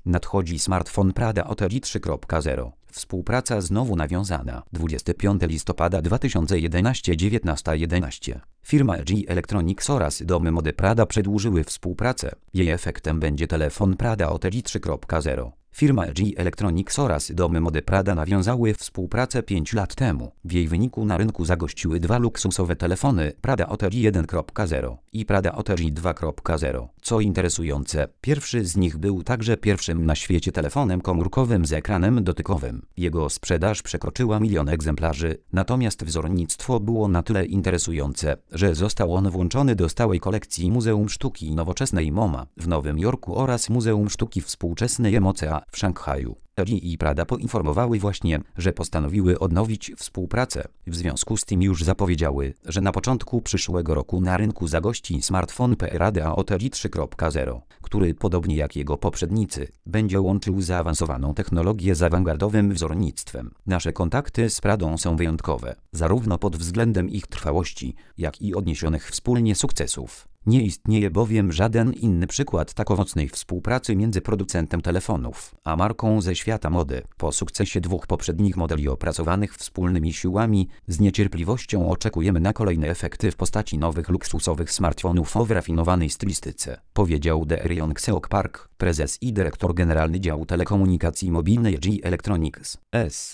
Nadchodzi smartfon Prada Otelli 3.0. Współpraca znowu nawiązana. 25 listopada 2011 19:11. Firma LG Electronics oraz domy mody Prada przedłużyły współpracę. Jej efektem będzie telefon Prada Otelli 3.0. Firma LG Electronics oraz domy mody Prada nawiązały współpracę 5 lat temu. W jej wyniku na rynku zagościły dwa luksusowe telefony Prada Otelli 1.0 i Prada Otelli 2.0. Co interesujące, pierwszy z nich był także pierwszym na świecie telefonem komórkowym z ekranem dotykowym. Jego sprzedaż przekroczyła 1 milion egzemplarzy, natomiast wzornictwo było na tyle interesujące, że został on włączony do stałej kolekcji Muzeum Sztuki Nowoczesnej MoMA w Nowym Jorku oraz Muzeum Sztuki Współczesnej MoCA w Szanghaju. LG i Prada poinformowały właśnie, że postanowiły odnowić współpracę. W związku z tym już zapowiedziały, że na początku przyszłego roku na rynku zagości smartfon Prada Otelli 3.0, który podobnie jak jego poprzednicy, będzie łączył zaawansowaną technologię z awangardowym wzornictwem. Nasze kontakty z Pradą są wyjątkowe, zarówno pod względem ich trwałości, jak i odniesionych wspólnie sukcesów. Nie istnieje bowiem żaden inny przykład tak owocnej współpracy między producentem telefonów a marką ze świata mody. Po sukcesie dwóch poprzednich modeli opracowanych wspólnymi siłami, z niecierpliwością oczekujemy na kolejne efekty w postaci nowych luksusowych smartfonów o wyrafinowanej stylistyce, powiedział De'Rion Seok-Park, prezes i dyrektor generalny działu telekomunikacji mobilnej LG Electronics S.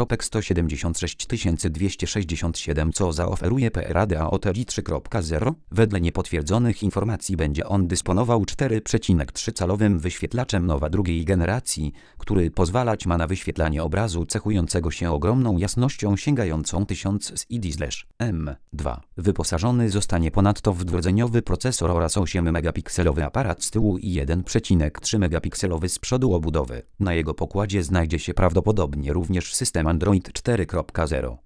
176 267 co zaoferuje Prada Otelli 3.0. Wedle niepotwierdzonych informacji będzie on dysponował 4,3-calowym wyświetlaczem Nova drugiej generacji, który pozwalać ma na wyświetlanie obrazu cechującego się ogromną jasnością sięgającą 1000 IDS-M2. Wyposażony zostanie ponadto w dwurdzeniowy procesor oraz 8-megapikselowy aparat z tyłu i 1,3-megapikselowy z przodu obudowy. Na jego pokładzie znajdzie się prawdopodobnie również system Android 4.0.